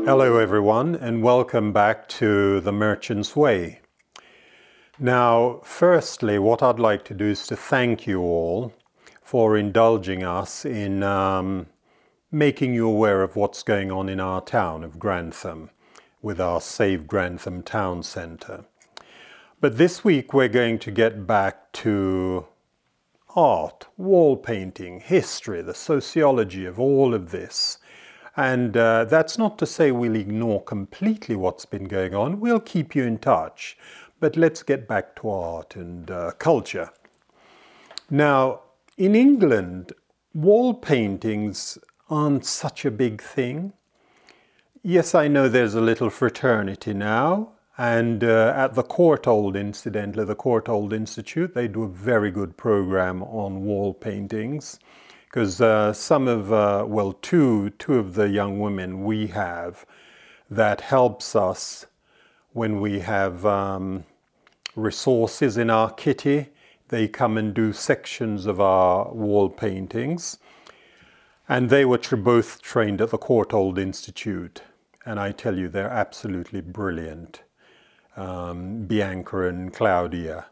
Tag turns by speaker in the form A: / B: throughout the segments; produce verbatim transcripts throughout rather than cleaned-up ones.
A: Hello everyone, and welcome back to The Merchant's Way. Now, firstly, what I'd like to do is to thank you all for indulging us in um, making you aware of what's going on in our town of Grantham with our Save Grantham Town Centre. But this week we're going to get back to art, wall painting, history, the sociology of all of this. And uh, that's not to say we'll ignore completely what's been going on. We'll keep you in touch. But let's get back to art and uh, culture. Now, in England, wall paintings aren't such a big thing. Yes, I know there's a little fraternity now. And uh, at the Courtauld, incidentally, the Courtauld Institute, they do a very good program on wall paintings. Because uh, some of, uh, well, two, two of the young women we have, that helps us when we have um, resources in our kitty. They come and do sections of our wall paintings. And they were tra- both trained at the Courtauld Institute. And I tell you, they're absolutely brilliant. Um, Bianca and Claudia.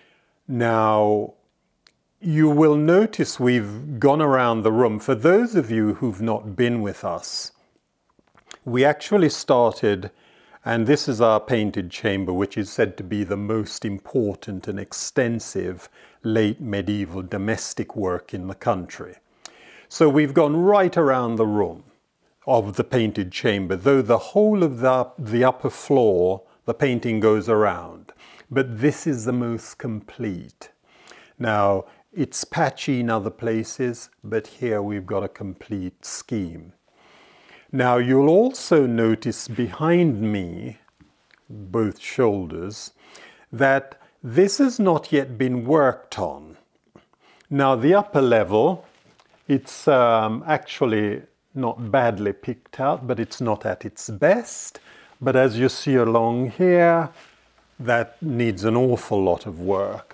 A: Now, you will notice we've gone around the room. For those of you who've not been with us, we actually started, and this is our painted chamber, which is said to be the most important and extensive late medieval domestic work in the country. So we've gone right around the room of the painted chamber, though the whole of the, the upper floor, the painting goes around. But this is the most complete. Now, it's patchy in other places, but here we've got a complete scheme. Now, you'll also notice behind me, both shoulders, that this has not yet been worked on. Now, the upper level, it's um, actually not badly picked out, but it's not at its best. But as you see along here, that needs an awful lot of work.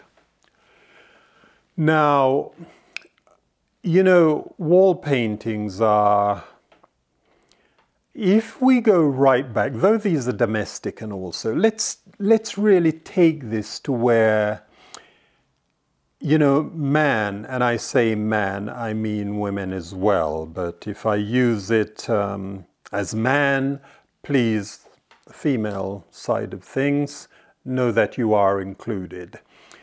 A: Now, you know, wall paintings are, if we go right back, though these are domestic and also, let's, let's really take this to where, you know, man, and I say man, I mean women as well, but if I use it um, as man, please, the female side of things, know that you are included.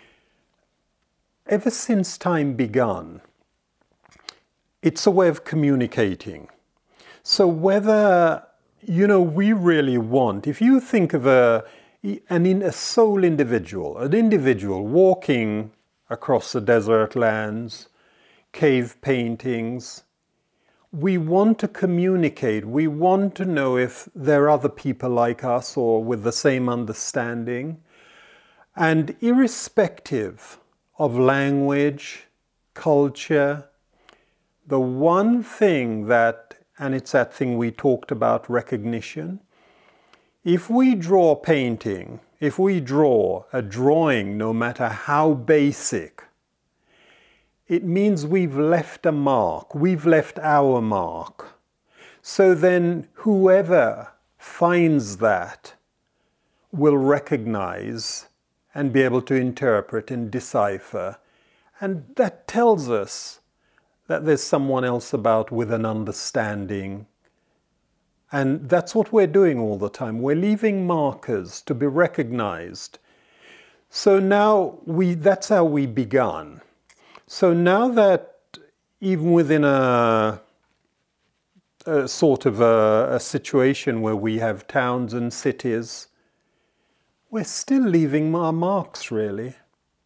A: Ever since time begun, it's a way of communicating. So whether, you know, we really want, if you think of a, an in, a sole individual, an individual walking across the desert lands, cave paintings, we want to communicate. We want to know if there are other people like us or with the same understanding. And irrespective of language, culture, the one thing that, and it's that thing we talked about, recognition, if we draw a painting, if we draw a drawing, no matter how basic, it means we've left a mark, we've left our mark. So then whoever finds that will recognize and be able to interpret and decipher. And that tells us that there's someone else about with an understanding. And that's what we're doing all the time. We're leaving markers to be recognized. So now we, that's how we began. So now that even within a, a sort of a, a situation where we have towns and cities, we're still leaving our marks, really.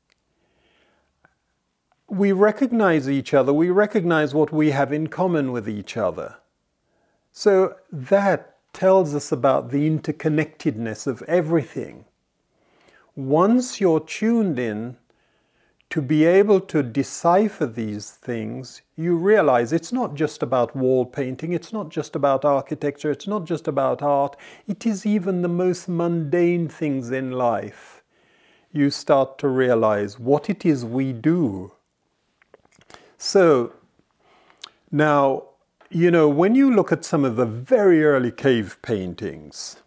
A: We recognize each other. We recognize what we have in common with each other. So that tells us about the interconnectedness of everything. Once you're tuned in to be able to decipher these things, you realize it's not just about wall painting, it's not just about architecture, it's not just about art, it is even the most mundane things in life. You start to realize what it is we do. So, now, you know, when you look at some of the very early cave paintings,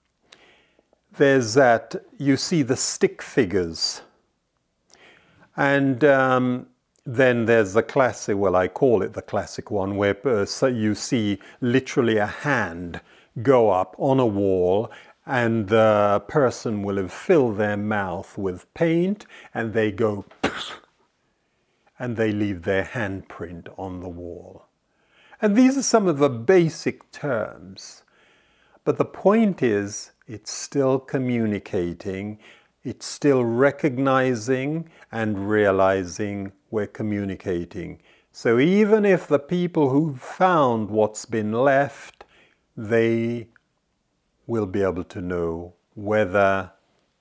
A: there's that, you see the stick figures. And um, then there's the classic, well, I call it the classic one, where uh, so you see literally a hand go up on a wall, and the person will have filled their mouth with paint, and they go, and they leave their handprint on the wall. And these are some of the basic terms. But the point is, it's still communicating, it's still recognizing and realizing we're communicating. So even if the people who found what's been left, they will be able to know whether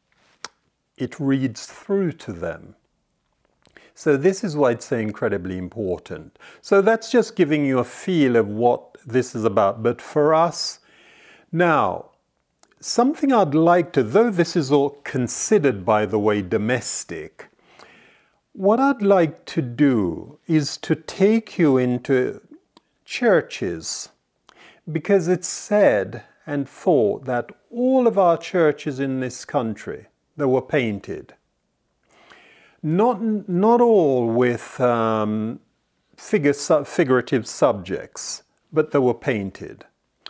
A: it reads through to them. So this is why it's so incredibly important. So that's just giving you a feel of what this is about. But for us, now, something I'd like to, though this is all considered, by the way, domestic, what I'd like to do is to take you into churches, because it's said and thought that all of our churches in this country, they were painted. Not, not all with um, figure, figurative subjects, but they were painted.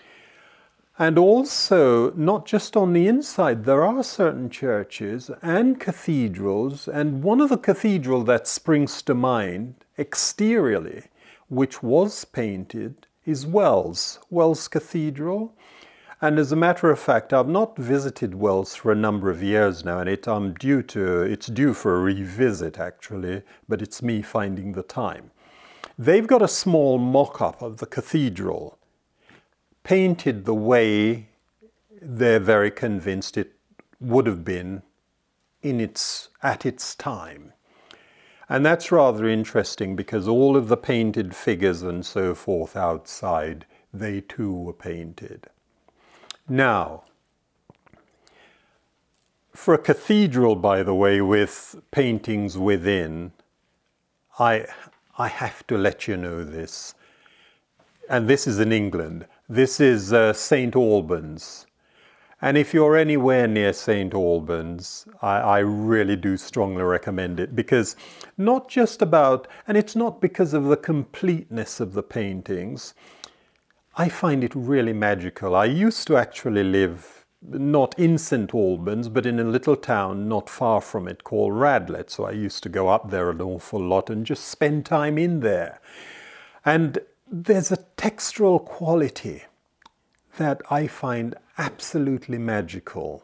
A: And also, not just on the inside, there are certain churches and cathedrals, and one of the cathedrals that springs to mind exteriorly, which was painted, is Wells, Wells Cathedral. And as a matter of fact, I've not visited Wells for a number of years now, and it, I'm due to, it's due for a revisit actually, but it's me finding the time. They've got a small mock-up of the cathedral, painted the way they're very convinced it would have been in its, at its time. And that's rather interesting, because all of the painted figures and so forth outside, they too were painted. Now, for a cathedral, by the way, with paintings within, I, I have to let you know this. And this is in England. This is uh, Saint Albans. And if you're anywhere near Saint Albans, I, I really do strongly recommend it, because not just about, and it's not because of the completeness of the paintings, I find it really magical. I used to actually live not in Saint Albans, but in a little town not far from it called Radlett. So I used to go up there an awful lot and just spend time in there. And there's a textural quality that I find absolutely magical.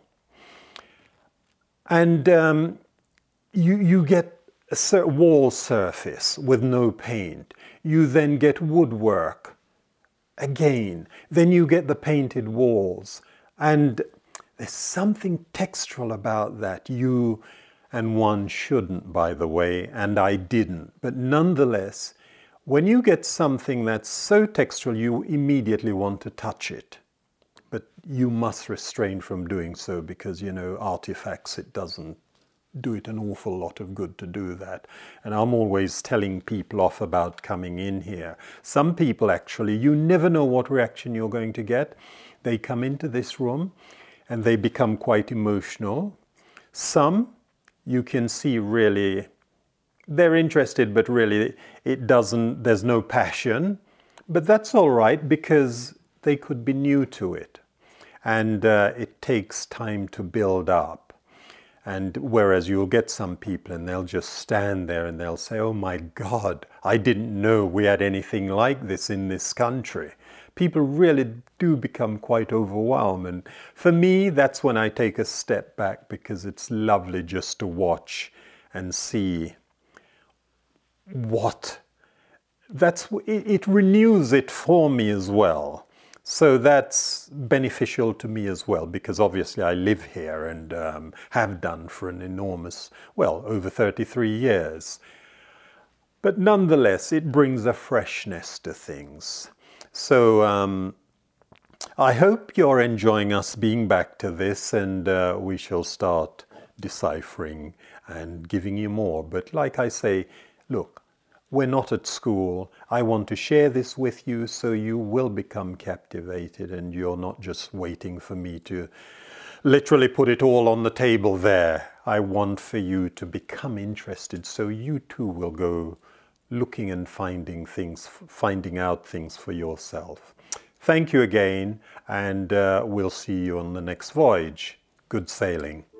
A: And um, you, you get a wall surface with no paint. You then get woodwork. Again, then you get the painted walls, and there's something textural about that. You, and one shouldn't, by the way, and I didn't, but nonetheless, when you get something that's so textural, you immediately want to touch it, but you must restrain from doing so, because, you know, artifacts, it doesn't do it an awful lot of good to do that. And I'm always telling people off about coming in here. Some people actually, you never know what reaction you're going to get. They come into this room and they become quite emotional. Some, you can see really, they're interested, but really it doesn't, there's no passion. But that's all right, because they could be new to it. And uh, it takes time to build up. And whereas you'll get some people and they'll just stand there and they'll say, oh my God, I didn't know we had anything like this in this country. People really do become quite overwhelmed. And for me, that's when I take a step back, because it's lovely just to watch and see what, that's, it, it renews it for me as well. So that's beneficial to me as well, because obviously I live here and um, have done for an enormous, well, over thirty-three years. But nonetheless, it brings a freshness to things. So um, I hope you're enjoying us being back to this, and uh, we shall start deciphering and giving you more. But like I say, look, we're not at school. I want to share this with you so you will become captivated and you're not just waiting for me to literally put it all on the table there. I want for you to become interested so you too will go looking and finding things, finding out things for yourself. Thank you again, and uh, we'll see you on the next voyage. Good sailing.